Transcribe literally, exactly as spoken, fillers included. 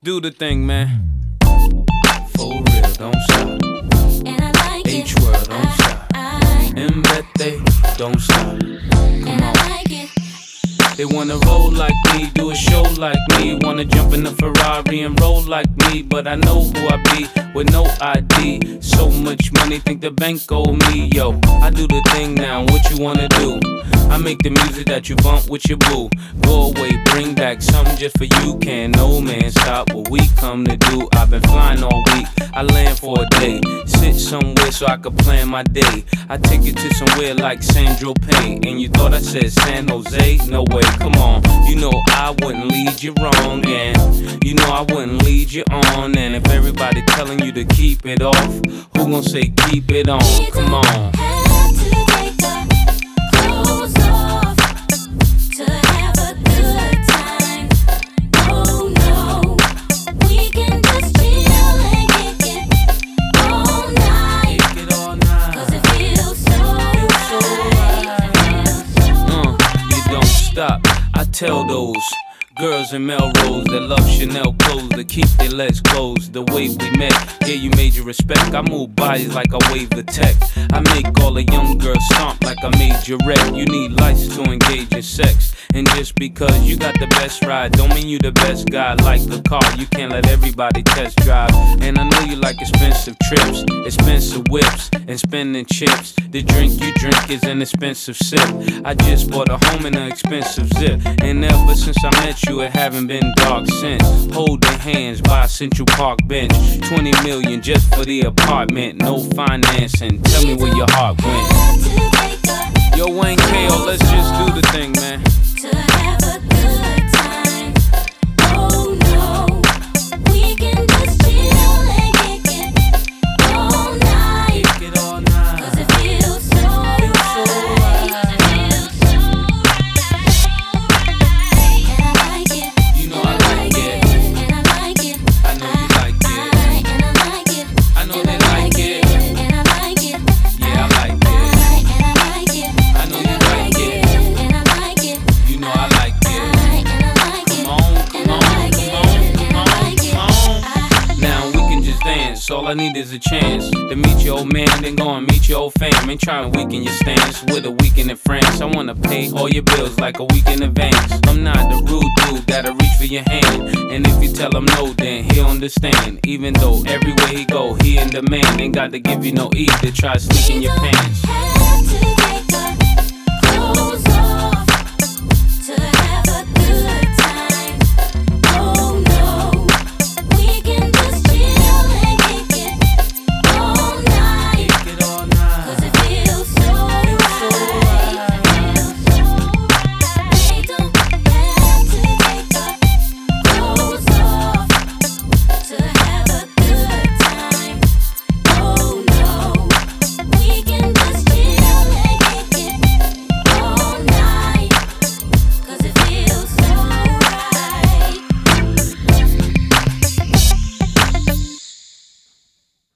Do the thing, man. For real, don't stop. H world, don't stop. Mbete, don't stop. Come on. They wanna roll like me, do a show like me. Wanna jump in a Ferrari and roll like me. But I know who I be with no I D. So much money, think the bank owe me. Yo, I do the thing now, what you wanna do? I make the music that you bump with your boo. Go away, bring back something just for you. Can't no man stop what we come to do. I've been flying all week, I land for a day. Sit somewhere so I could plan my day. I take it to somewhere like Sandro Pay. And you thought I said San Jose? No way, come on. You know I wouldn't lead you wrong. And you know I wouldn't lead you on. And if everybody telling you to keep it off, who gon' say keep it on? Come on. I tell those girls in Melrose that love Chanel clothes, that keep their legs closed. The way we met, yeah, you major respect. I move bodies like I wave the tech. I make all the young girls stomp like I made your wreck. You need lights to engage in sex. And just because you got the best ride don't mean you the best guy. Like a car, you can't let everybody test drive. And I know you like expensive trips, expensive whips, and spending chips. The drink you drink is an expensive sip. I just bought a home in an expensive zip. And ever since I met you, it haven't been dark since. Holding hands by a Central Park bench. twenty million just for the apartment, no financing. Tell me where your heart went. Yo, Wayne K O, let's just do the thing, man. To have a good time. Oh no, we can just chill and kick it all night. Kick it all night. Cause it feels so right. It feels so right. And I like it. You know I like it. And I like it. I know you like it. And I like it. I know they like it. And I like it. Yeah, I like it. And I like it. I know you like it. And I like it. You know I like it. Come on, come on, come on, come on, come on. Now we can just dance. All I need is a chance to meet your old man, then go and meet your old fam. Ain't trying to weaken your stance with a weekend in France. I wanna pay all your bills like a week in advance. I'm not the rude dude that'll reach for your hand. And if you tell him no, then he'll understand. Even though everywhere he go, he in demand. Ain't got to give you no E to try to sneak in your pants.